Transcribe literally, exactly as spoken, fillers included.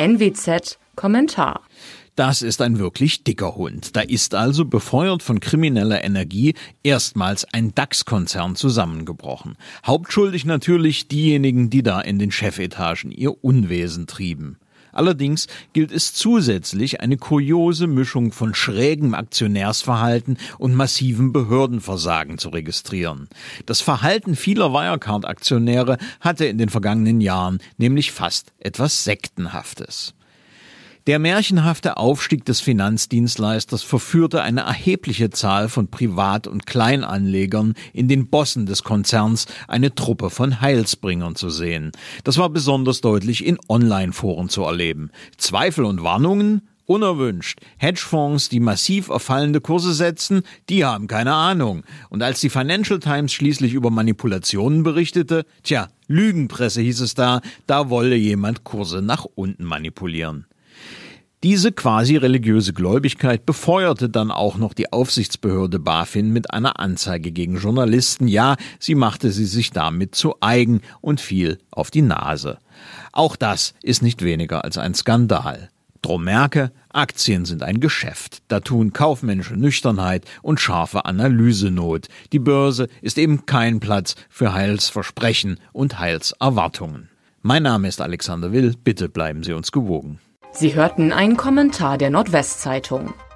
N W Z Kommentar. Das ist ein wirklich dicker Hund. Da ist also, befeuert von krimineller Energie, erstmals ein DAX-Konzern zusammengebrochen. Hauptschuldig natürlich diejenigen, die da in den Chefetagen ihr Unwesen trieben. Allerdings gilt es zusätzlich, eine kuriose Mischung von schrägem Aktionärsverhalten und massivem Behördenversagen zu registrieren. Das Verhalten vieler Wirecard-Aktionäre hatte in den vergangenen Jahren nämlich fast etwas Sektenhaftes. Der märchenhafte Aufstieg des Finanzdienstleisters verführte eine erhebliche Zahl von Privat- und Kleinanlegern, in den Bossen des Konzerns eine Truppe von Heilsbringern zu sehen. Das war besonders deutlich in Online-Foren zu erleben. Zweifel und Warnungen? Unerwünscht. Hedgefonds, die massiv auf fallende Kurse setzen, die haben keine Ahnung. Und als die Financial Times schließlich über Manipulationen berichtete, tja, Lügenpresse hieß es da, da wolle jemand Kurse nach unten manipulieren. Diese quasi religiöse Gläubigkeit befeuerte dann auch noch die Aufsichtsbehörde BaFin mit einer Anzeige gegen Journalisten. Ja, sie machte sie sich damit zu eigen und fiel auf die Nase. Auch das ist nicht weniger als ein Skandal. Drum merke, Aktien sind ein Geschäft. Da tun kaufmännische Nüchternheit und scharfe Analyse Not. Die Börse ist eben kein Platz für Heilsversprechen und Heilserwartungen. Mein Name ist Alexander Will. Bitte bleiben Sie uns gewogen. Sie hörten einen Kommentar der Nordwestzeitung.